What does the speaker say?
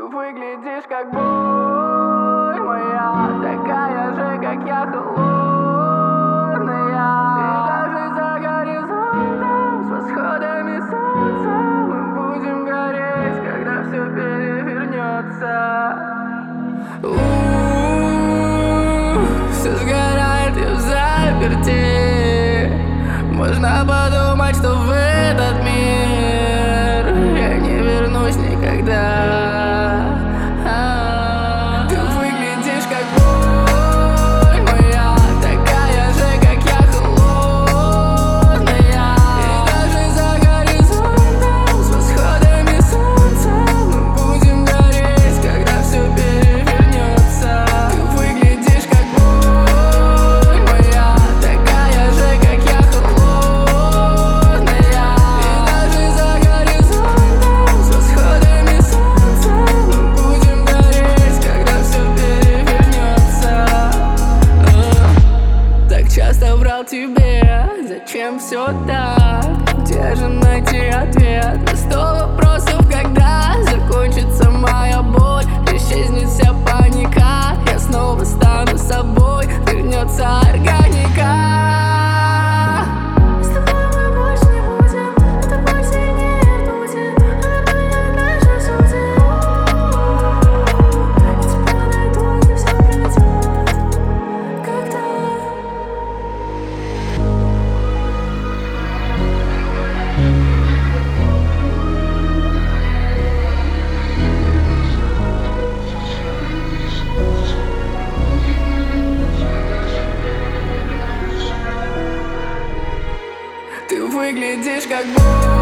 выглядишь как боль моя, такая же, как я, холодная. И даже за горизонтом, с восходами солнца, мы будем гореть, когда все перевернется. Все сгорает и в заперти. Можно подумать, что в этот мир я не вернусь никогда. Ты выглядишь как боль моя, такая же, как я, холодная. И даже за горизонтом, с восходами солнца, мы будем гореть, когда все перевернется. Ты выглядишь как боль моя, такая же, как я, холодная. И даже за горизонтом, с восходами солнца, мы будем гореть, когда все перевернется. Так часто врал тебе, зачем все так? Где же найти ответ на 100 вопросов, когда закончится моя боль, исчезнет вся паника, я снова стану собой, вернется органика. С тобой мы больше не будем, эта боль сильнее будет, она поменяет наши судьбы. Я тебя найду, и все пройдет, когда. Ты выглядишь как боль